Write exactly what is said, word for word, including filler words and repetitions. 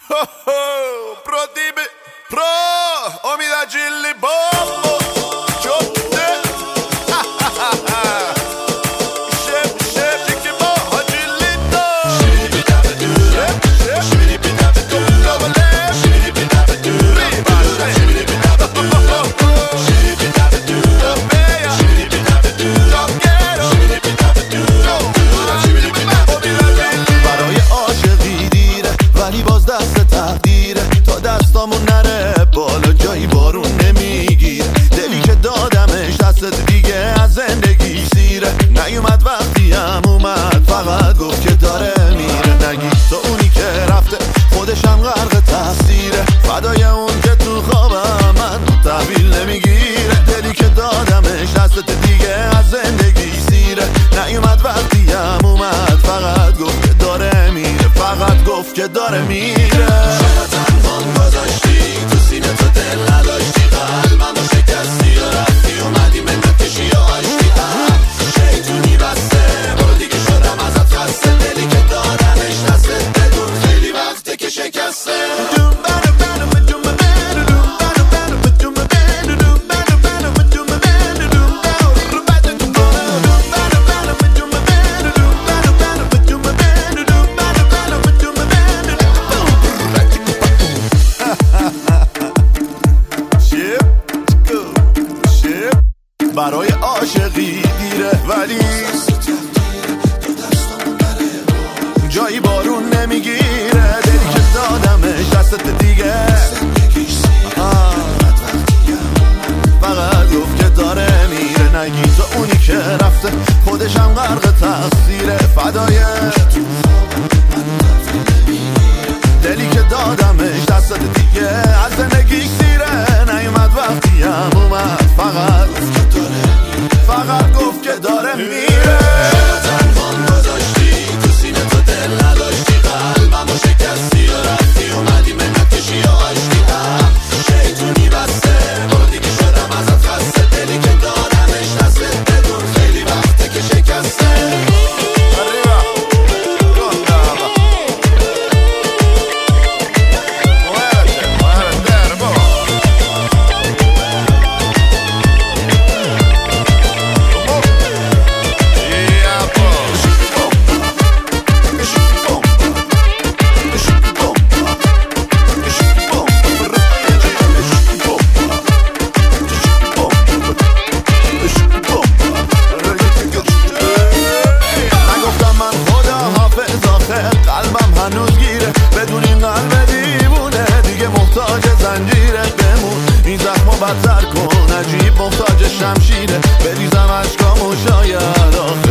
Pro tibi, pro omida chili bombo. Chote. Shep, shep, chiki bo, hajilito. Shibidi dabba do. Shep, shep, shibidi dabba do. Double left. Shibidi dabba do. Riba, shibidi dabba do. Shibidi dabba do. Beya. Shibidi dabba do. Quiero. Shibidi dabba do. Shibidi dabba do. برای عاشقی دیره ولی باز دست تقدیره تا دستامون نره بالا جایی بارون نمیگیره دلی که دادمش دست دیگه از زندگی سیره نیومد وقتی هم اومد فقط گفت که داره میره نگی تو اونی که رفته خودش هم غرق تقصیره فدای اون که تو خوابم من تحویل نمیگیره دلی که دادمش دست دیگه از زندگی سیره نیومد وقتی هم اومد فقط گفت که داره میره فقط گفت که داره میره چرا تنهام گذاشتی تو سینه تو دل نداشتی قلبمو شکستی و رفتی اومدی منت کشی و آشتی شیطونی بسته برو دیگه شدم ازت خسته دلی که دارمش دستت بدون خیلی وقته که شکسته برای عاشقی دیره ولی جایی بارون نمیگیره دلی که دادمش دستت دیگه فقط گفت که داره میره نگی تو اونی که رفته خودش هم غرق تقصیره فدای دلی که دادمش دستت دیگه از زندگی سیره نیومد وقتی هم اومد فقط فقط گفت که داره میره چرا تنهام گذاشتی تو سینه تو دل نداشتی قلبمو شکستی و رفتی اومدی منت کشی و آشتی شیطونی بسته برو دیگه شدم ازت خسته دلی که دارمش دستت بدون خیلی وقته که شکسته قلبم هنوز گیره بدون این قلب دیوونه دیگه محتاج زنجیره بمون این زخمو بدتر کن عجیب محتاج شمشیره بریزم اشکامو شاید آخه